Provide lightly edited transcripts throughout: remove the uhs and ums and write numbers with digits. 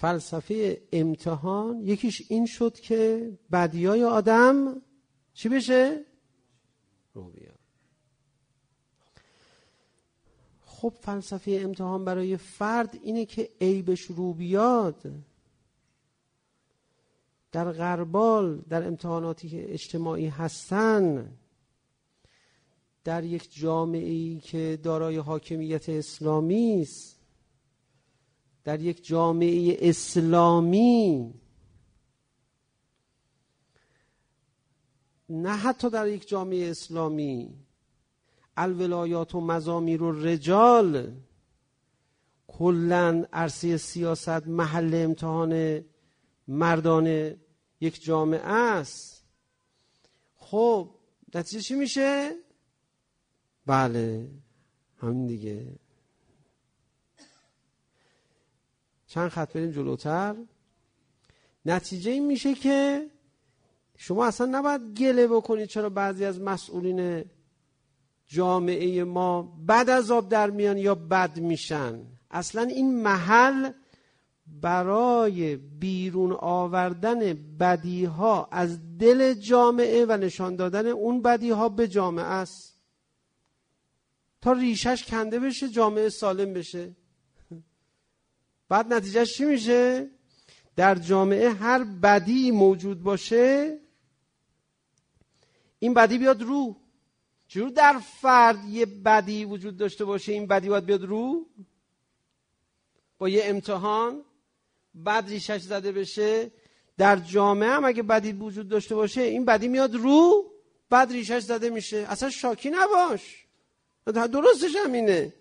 فلسفه امتحان یکیش این شد که بدیای آدم چی بشه؟ رو بیاد. خب فلسفه امتحان برای فرد اینه که عیبش رو بیاد. در غربال، در امتحاناتی که اجتماعی هستن، در یک جامعه‌ای که دارای حاکمیت اسلامی است، در یک جامعه اسلامی، نه حتی در یک جامعه اسلامی، الولایات و مزامیر و رجال، کلن عرصه سیاست محل امتحان مردان یک جامعه است. خب نتیجه چی میشه؟ بله همین دیگه. چند خط بریم جلوتر. نتیجه این میشه که شما اصلا نباید گله بکنید چرا بعضی از مسئولین جامعه ما بد از آب در میان یا بد میشن. اصلا این محل برای بیرون آوردن بدیها از دل جامعه و نشان دادن اون بدیها به جامعه است تا ریشش کنده بشه، جامعه سالم بشه. بعد نتیجهش چی میشه؟ در جامعه هر بدی موجود باشه این بدی بیاد رو. چجور در فرد یه بدی وجود داشته باشه این بدی باید بیاد رو؟ با یه امتحان بد ریشش زده بشه. در جامعه هم اگه بدی وجود داشته باشه این بدی میاد رو، بد ریشش زده میشه. اصلا شاکی نباش، درستش هم اینه.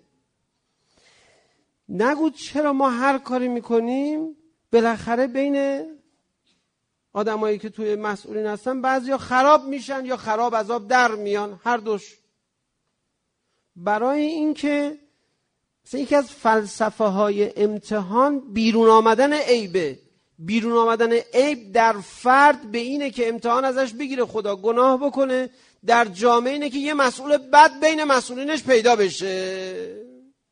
نگو چرا ما هر کاری میکنیم بالاخره بین آدمایی که توی مسئولین هستن بعضیا خراب میشن یا خراب از آب در میان، هر دوش. برای اینکه مثلا یکی از فلسفه های امتحان بیرون آمدن عیبه. بیرون آمدن عیب در فرد به اینه که امتحان ازش بگیره خدا گناه بکنه، در جامعه اینه که یه مسئول بد بین مسئولینش پیدا بشه.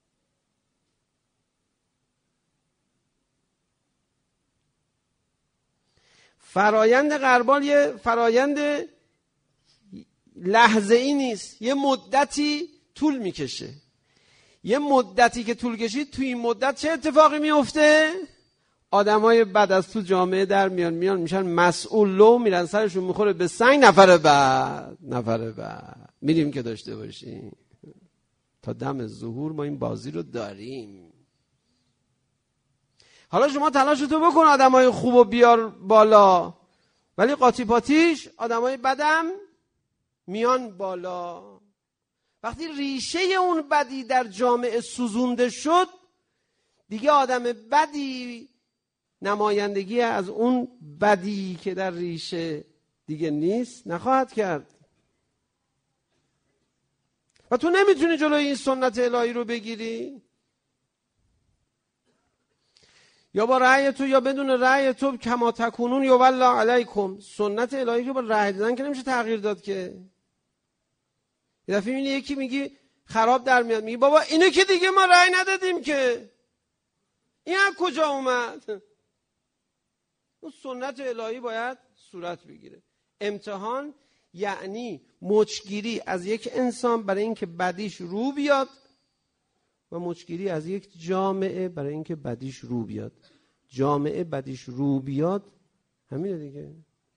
فرایند غربال یه فرایند لحظه ای نیست، یه مدتی طول میکشه. یه مدتی که طول کشید توی این مدت چه اتفاقی میفته؟ آدمای بد از تو جامعه در میان میشن مسئول، لو میرن سرشون میخوره به سنگ. نفر بعد میریم که داشته باشیم تا دم ظهور ما این بازی رو داریم. حالا شما تلاشتو بکن آدمای خوبو بیار بالا، ولی قاطی پاتیش آدمای بدم میان بالا. وقتی ریشه اون بدی در جامعه سوزونده شد دیگه آدم بدی نمایندگی از اون بدی که در ریشه دیگه نیست نخواهد کرد. و تو نمیتونی جلوی این سنت الهی رو بگیری، یا با رأی تو یا بدون رأی تو، کما تکونون یولا علیکم. سنت الهی رو با رأی دادن که نمیشه تغییر داد که. یه دفعه میبینی یکی میگی خراب در میاد، میگی بابا اینو که دیگه ما رأی ندادیم که، این از کجا اومد؟ اون سنت الهی باید صورت بگیره. امتحان یعنی مچگیری از یک انسان برای اینکه بدیش رو بیاد و مچگیری از یک جامعه برای اینکه بدیش رو بیاد. جامعه بدیش رو بیاد همینه دیگه.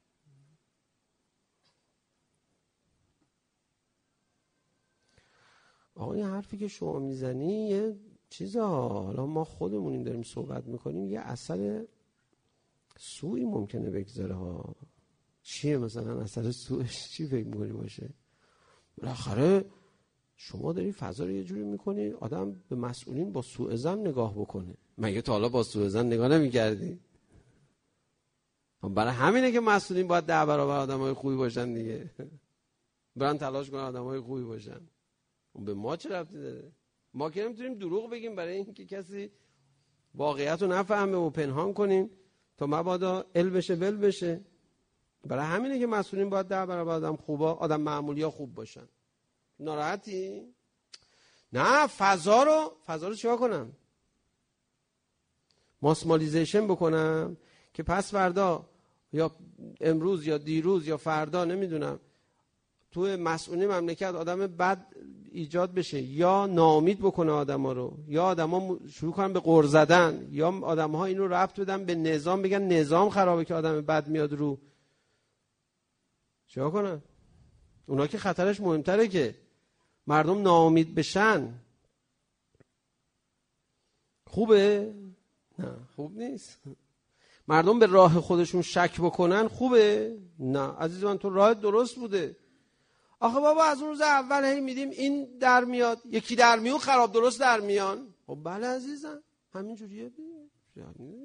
آقا این حرفی که شما میزنی یه چیزا، حالا ما خودمون این داریم صحبت میکنیم، یه اثر سوئی ممکنه بگذاره ها. چیه مثلا اثر سوئش؟ چی فکر میکنی باشه؟ بالاخره شما داری فضا رو یه جوری میکنی آدم به مسئولین با سوء ظن نگاه بکنه. مگه تا حالا با سوء ظن نگاه نمیکردی؟ برای همینه که مسئولین باید 10 برابر آدمای خوبی باشن دیگه. برن تلاش کنن آدمای خوبی باشن. اون به ما چه ربطی داره؟ ما که نمیتونیم دروغ بگیم برای اینکه کسی واقعیت رو نفهمه و پنهان کنیم تا مبادا ال بشه ول بشه. برای همینه که مسئولین باید 10 برابر آدم خوبا، آدم معمولی ها خوب باشن. ناراحتی؟ نه، فضا رو چیکار کنم؟ ماسمالیزیشن بکنم که پس فردا یا امروز یا دیروز یا فردا نمیدونم توی مسئولی مملکت آدم بد ایجاد بشه، یا ناامید بکنه آدما رو، یا آدما شروع کنن به غر زدن، یا آدم‌ها اینو ربط بدن به نظام، بگن نظام خرابه که آدم بد میاد رو. چیکار کنن؟ اونا که خطرش مهمتره که مردم ناامید بشن. خوبه؟ نه خوب نیست. مردم به راه خودشون شک بکنن خوبه؟ نه عزیز من، تو راه درست بوده. آخه بابا از اون روز اول هی میدیم این در میاد، یکی در میون خراب درست در میان. خب بله عزیزم، همین جوریه دیگه.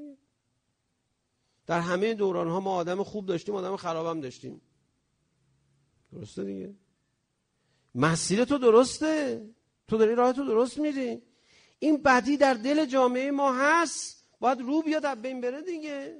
در همه دوران ها ما آدم خوب داشتیم، آدم خرابم داشتیم. درسته دیگه. مسیر تو درسته، تو داری راه تو درست میری. این بدی در دل جامعه ما هست، باید رو بیاد از بین بره دیگه.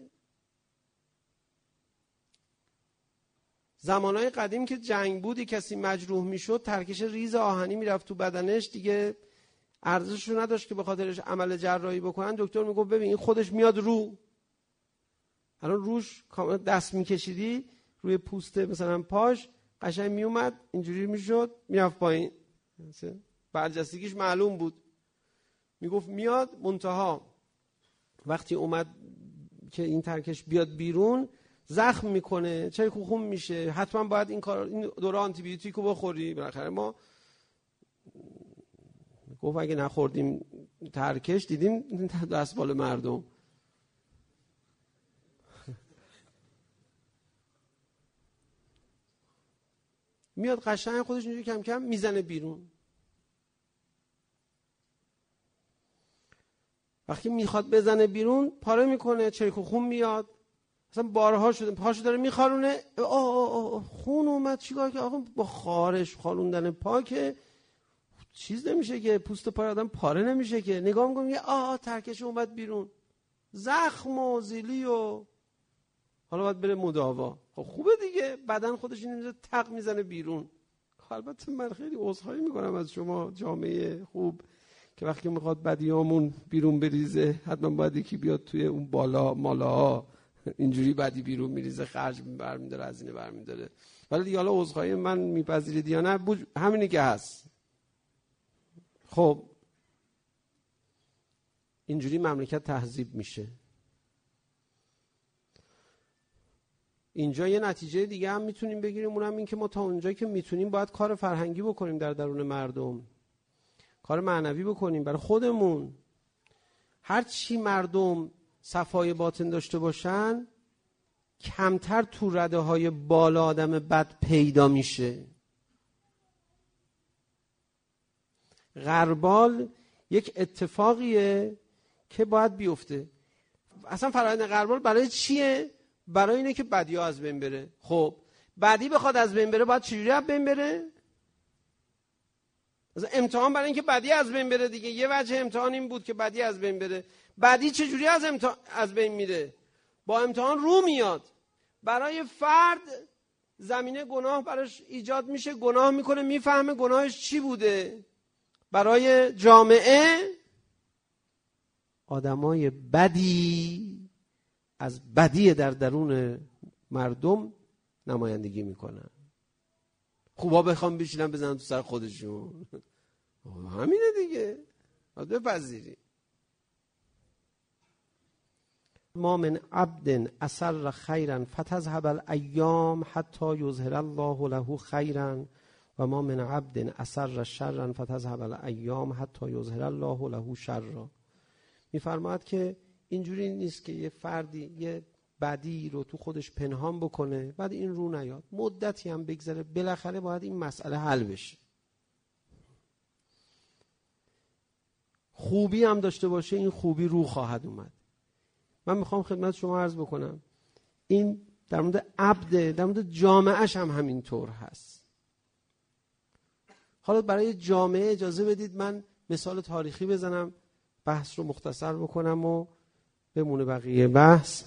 زمانهای قدیم که جنگ بودی کسی مجروح میشد، ترکش ریز آهنی میرفت تو بدنش، دیگه ارزشش رو نداشت که به خاطرش عمل جراحی بکنن. دکتر میگفت ببین این خودش میاد رو. الان روش دست میکشیدی روی پوست مثلا پاش، قشنگ میومد اینجوری میشد، میرفت پایین، برجستگیش معلوم بود. میگفت میاد، منتها وقتی اومد که این ترکش بیاد بیرون زخم میکنه، چه خون میشه، حتما باید این دوره آنتی بیوتیکو بخوری. بالاخره ما گفت اگه نخوردیم ترکش، دیدیم دستمال مردم. میاد قشنگ خودش اینجوری کم کم میزنه بیرون. وقتی میخواد بزنه بیرون پاره میکنه، چریک و خون میاد. مثلا بارها شده پاشو داره میخارونه، خون اومد، چیکار که آقا با خارش خاروندن پا که چیز نمیشه که، پوست پای آدم پاره نمیشه که. نگاه میکنم یه ترکش اومد بیرون، زخم و زیلی و حالا باید بره مداوا. خب خوبه دیگه، بدن خودش اینو تق میزنه بیرون. البته من خیلی عذرخواهی میکنم از شما جامعه خوب که وقتی میخواد بدیامون بیرون بریزه حتما باید یکی بیاد توی اون بالا مالاها اینجوری بدی بیرون میریزه، خرج برمیداره، هزینه برمیداره. ولی دیگه حالا عذرخواهی من میپذیرید یا نه، همینی که هست. خب اینجوری مملکت تهذیب میشه. اینجا یه نتیجه دیگه هم میتونیم بگیریم، اونم این که ما تا اونجایی که میتونیم باید کار فرهنگی بکنیم در درون مردم، کار معنوی بکنیم برای خودمون. هر چی مردم صفای باطن داشته باشن کمتر تو رده های بالا آدم بد پیدا میشه. غربال یک اتفاقیه که باید بیفته. اصلا فرآیند غربال برای چیه؟ برای اینه که بدی ها از بین بره. خب بدی بخواد از بین بره باید چجوری از بین بره؟ امتحان برای اینکه بدی از بین بره دیگه. یه وجه امتحان این بود که بدی از بین بره. بدی چجوری از بین میره؟ با امتحان رو میاد. برای فرد زمینه گناه براش ایجاد میشه، گناه میکنه، میفهمه گناهش چی بوده. برای جامعه آدمای بدی از بدی در درون مردم نمایندگی میکنن. خوبا بخوام بشینن بزنن تو سر خودشون. همینه دیگه، باید بپذیری. ما من عبد اسر خیرا فتذهب الایام حتی یظهر الله له خیرا و ما من عبد اسر شرا فتذهب الایام حتی یظهر الله له شرا. میفرماید که اینجوری نیست که یه فردی یه بدی رو تو خودش پنهان بکنه بعد این رو نیاد، مدتی هم بگذره، بالاخره باید این مسئله حل بشه. خوبی هم داشته باشه این خوبی رو خواهد اومد. من میخوام خدمت شما عرض بکنم این در مورد عبد، در مورد جامعهش هم همینطور هست. حالا برای جامعه اجازه بدید من مثال تاریخی بزنم، بحث رو مختصر بکنم و بمونه بقیه بحث.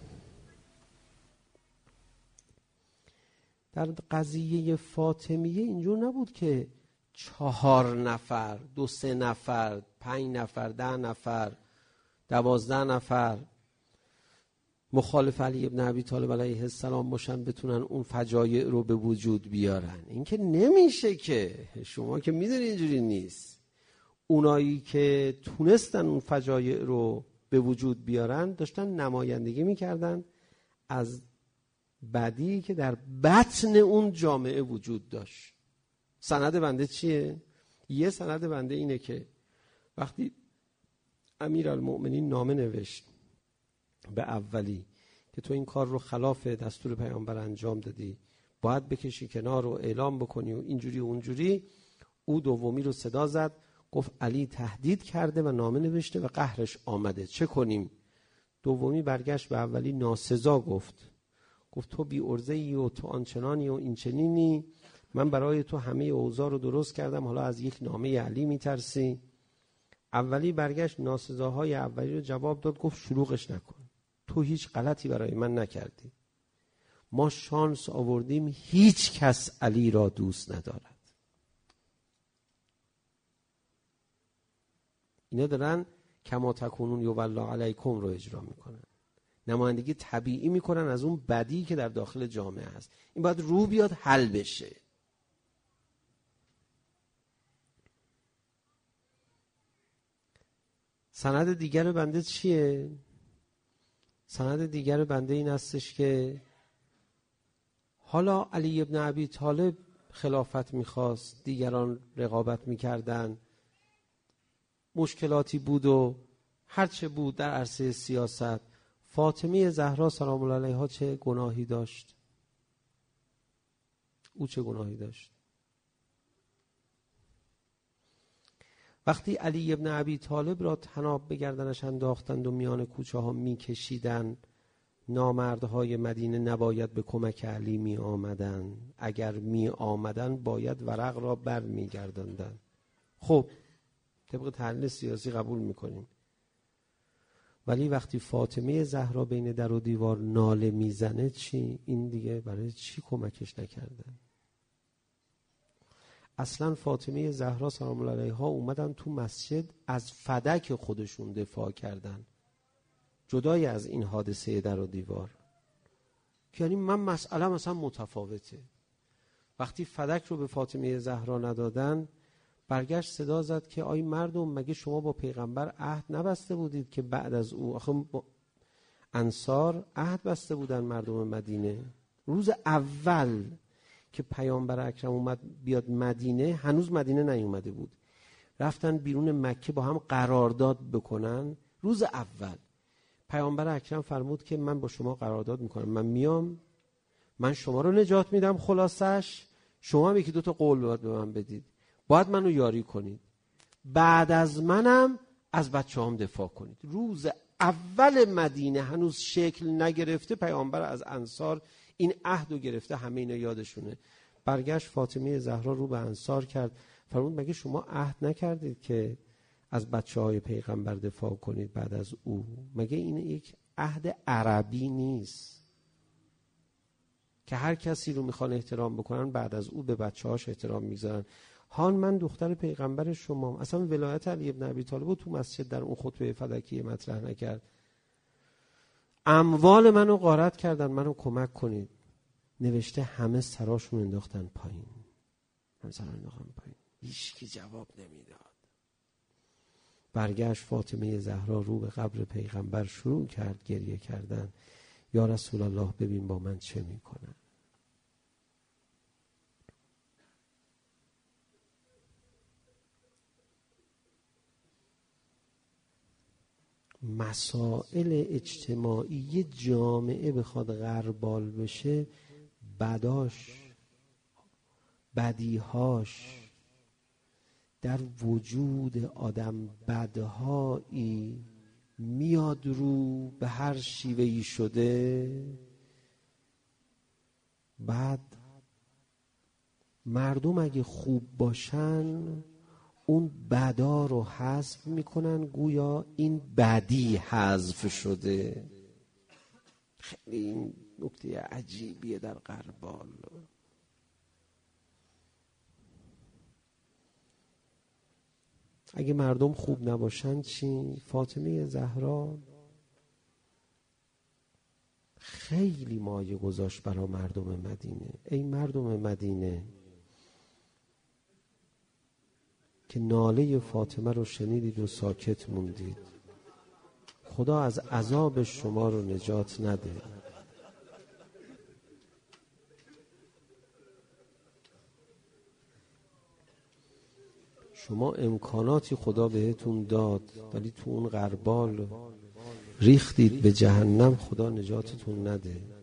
در قضیه فاطمیه اینجور نبود که 4 نفر، 2-3 نفر، 5 نفر، 10 نفر 12 نفر مخالف علی ابن ابی طالب علیه السلام باشن بتونن اون فجایع رو به وجود بیارن. این که نمیشه، که شما که میدونی اینجوری نیست. اونایی که تونستن اون فجایع رو به وجود بیارن داشتن نمایندگی میکردن از بدی که در بطن اون جامعه وجود داشت. سند بنده چیه؟ یه سند بنده اینه که وقتی امیرالمؤمنین نامه نوشت به اولی که تو این کار رو خلاف دستور پیامبر انجام دادی، باید بکشی کنار و اعلام بکنی و اینجوری و اونجوری، او دومی رو صدا زد، گفت علی تهدید کرده و نامه نوشته و قهرش آمده، چه کنیم؟ دومی برگشت به اولی ناسزا گفت تو بی ارزه‌ای و تو آنچنانی و این چنینی، من برای تو همه اوضاع رو درست کردم، حالا از یک نامه علی میترسی؟ اولی برگشت ناسزاهای اولی رو جواب داد، گفت شلوغش نکن، تو هیچ غلطی برای من نکردی، ما شانس آوردیم هیچ کس علی را دوست ندارد. اینا دارن کما تکونون یولا علیکم رو اجرا میکنن، نمایندگی طبیعی میکنن از اون بدی که در داخل جامعه هست. این باید رو بیاد حل بشه. سند دیگر بنده چیه؟ سند دیگر بنده این هستش که حالا علی ابن ابی طالب خلافت میخواست، دیگران رقابت میکردن، مشکلاتی بود و هرچه بود در عرصه سیاست، فاطمه زهرا سلام الله علیها چه گناهی داشت؟ او چه گناهی داشت؟ وقتی علی ابن ابی طالب را طناب به گردنش انداختند و میان کوچه ها میکشیدن، نامردهای مدینه نباید به کمک علی می آمدن، اگر می آمدن باید ورق را بر می گردندن. خب طبق تحلیل سیاسی قبول میکنیم، ولی وقتی فاطمه زهرا بین در و دیوار ناله میزنه چی؟ این دیگه برای چی کمکش نکردن؟ اصلا فاطمه زهرا سلام الله علیها اومدن تو مسجد از فدک خودشون دفاع کردن، جدای از این حادثه در و دیوار. یعنی من مسئله مثلا متفاوته. وقتی فدک رو به فاطمه زهرا ندادن، برگشت صدا زد که آی مردم، مگه شما با پیغمبر عهد نبسته بودید که بعد از او، آخه انصار عهد بسته بودن مردم مدینه، روز اول که پیامبر اکرم اومد بیاد مدینه، هنوز مدینه نیومده بود، رفتن بیرون مکه با هم قرارداد بکنن. روز اول پیامبر اکرم فرمود که من با شما قرارداد میکنم، من میام، من شما رو نجات میدم، خلاصش شما هم یکی دو تا قول باید به من بدید، باید منو یاری کنید، بعد از منم از بچه‌هام دفاع کنید. روز اول مدینه هنوز شکل نگرفته، پیامبر از انصار این عهد رو گرفته، همه اینا یادشونه. برگشت فاطمه زهرا رو به انصار کرد، فرمود مگه شما عهد نکردید که از بچه‌های پیغمبر دفاع کنید بعد از او؟ مگه این یک عهد عربی نیست که هر کسی رو میخوان احترام بکنن بعد از او به بچه‌هاش احترام میذارن؟ هان من دختر پیغمبر شما، اصلا ولایت علی ابن ابی طالب تو مسجد در اون خطبه فدکی مطرح نکرد، اموال منو غارت کردن، منو کمک کنید. نوشته همه سراشون انداختن پایین، هیچ کی جواب نمیداد. برگشت فاطمه زهرا رو به قبر پیغمبر شروع کرد گریه کردن، یا رسول الله ببین با من چه میکنن. مسائل اجتماعی یه جامعه بخواد غربال بشه، بدیهاش در وجود آدم بدهایی میاد رو به هر شیوهی شده. بعد مردم اگه خوب باشن اون بدا رو حذف میکنن، گویا این بدی حذف شده. خیلی این نکته عجیبیه در غربال. اگه مردم خوب نباشن چی؟ فاطمه زهرا خیلی مایه گذاشت برای مردم مدینه. ای مردم مدینه که ناله فاطمه رو شنیدید و ساکت موندید، خدا از عذاب شما رو نجات نده. شما امکاناتی خدا بهتون داد ولی تو اون غربال ریختید به جهنم، خدا نجاتتون نده.